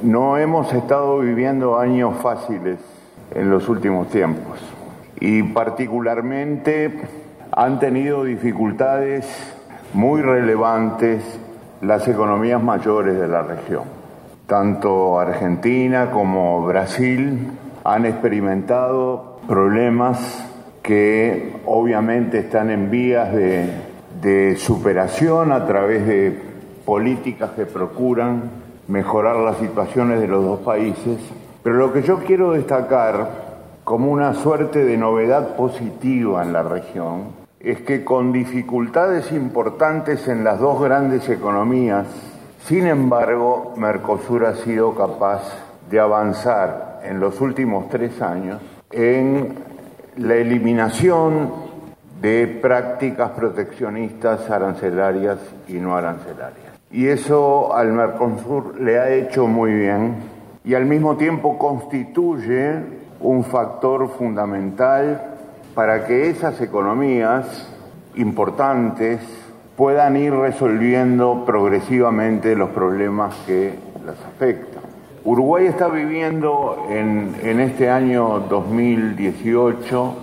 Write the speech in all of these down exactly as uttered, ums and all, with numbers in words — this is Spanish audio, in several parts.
No hemos estado viviendo años fáciles en los últimos tiempos y particularmente han tenido dificultades muy relevantes las economías mayores de la región. Tanto Argentina como Brasil han experimentado problemas que obviamente están en vías de, de superación a través de políticas que procuran mejorar las situaciones de los dos países. Pero lo que yo quiero destacar como una suerte de novedad positiva en la región es que con dificultades importantes en las dos grandes economías, sin embargo, Mercosur ha sido capaz de avanzar en los últimos tres años en la eliminación de prácticas proteccionistas arancelarias y no arancelarias. Y eso al Mercosur le ha hecho muy bien y al mismo tiempo constituye un factor fundamental para que esas economías importantes puedan ir resolviendo progresivamente los problemas que las afectan. Uruguay está viviendo en, en este año dos mil dieciocho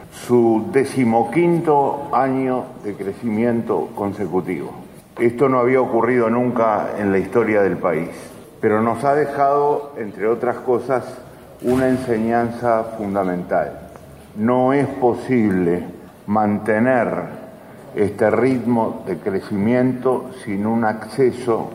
su decimoquinto año de crecimiento consecutivo. Esto no había ocurrido nunca en la historia del país, pero nos ha dejado, entre otras cosas, una enseñanza fundamental. No es posible mantener este ritmo de crecimiento sin un acceso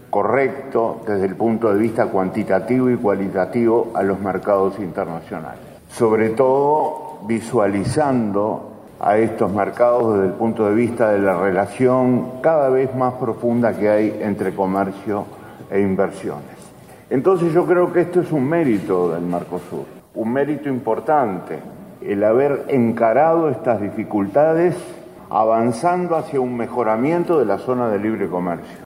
correcto desde el punto de vista cuantitativo y cualitativo a los mercados internacionales. Sobre todo visualizando a estos mercados desde el punto de vista de la relación cada vez más profunda que hay entre comercio e inversiones. Entonces yo creo que esto es un mérito del Mercosur, un mérito importante, el haber encarado estas dificultades avanzando hacia un mejoramiento de la zona de libre comercio.